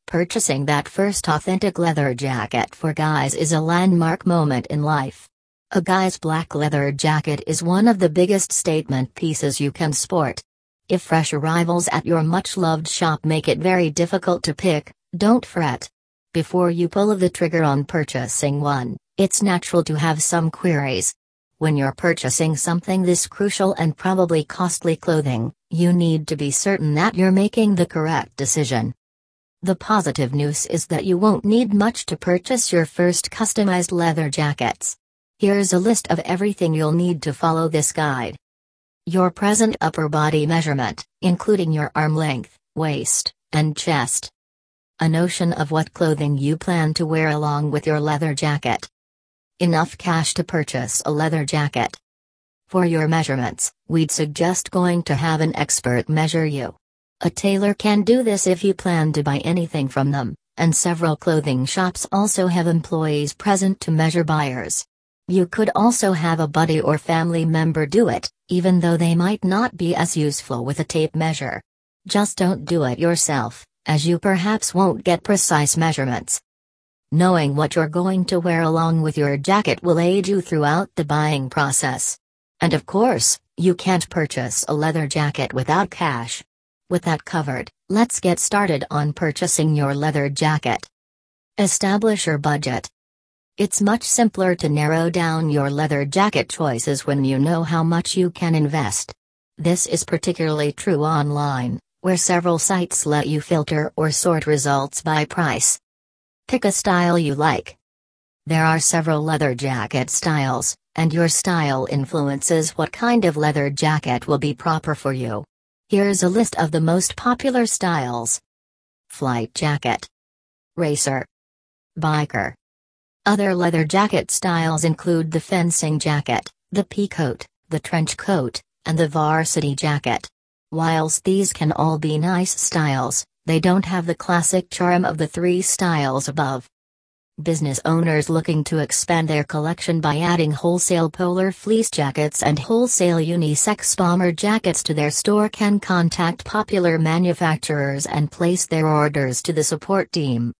Purchasing that first authentic leather jacket for guys is a landmark moment in life. A guy's black leather jacket is one of the biggest statement pieces you can sport. If fresh arrivals at your much-loved shop make it very difficult to pick, don't fret. Before you pull the trigger on purchasing one, it's natural to have some queries. When you're purchasing something this crucial and probably costly clothing, you need to be certain that you're making the correct decision. The positive news is that you won't need much to purchase your first customized leather jackets. Here's a list of everything you'll need to follow this guide. Your present upper body measurement, including your arm length, waist, and chest. A notion of what clothing you plan to wear along with your leather jacket. Enough cash to purchase a leather jacket. For your measurements, we'd suggest going to have an expert measure you. A tailor can do this if you plan to buy anything from them, and several clothing shops also have employees present to measure buyers. You could also have a buddy or family member do it, even though they might not be as useful with a tape measure. Just don't do it yourself, as you perhaps won't get precise measurements. Knowing what you're going to wear along with your jacket will aid you throughout the buying process. And of course, you can't purchase a leather jacket without cash. With that covered, let's get started on purchasing your leather jacket. Establish your budget. It's much simpler to narrow down your leather jacket choices when you know how much you can invest. This is particularly true online, where several sites let you filter or sort results by price. Pick a style you like. There are several leather jacket styles, and your style influences what kind of leather jacket will be proper for you. Here's a list of the most popular styles. Flight jacket. Racer. Biker. Other leather jacket styles include the fencing jacket, the pea coat, the trench coat, and the varsity jacket. Whilst these can all be nice styles, they don't have the classic charm of the three styles above. Business owners looking to expand their collection by adding wholesale polar fleece jackets and wholesale unisex bomber jackets to their store can contact popular manufacturers and place their orders to the support team.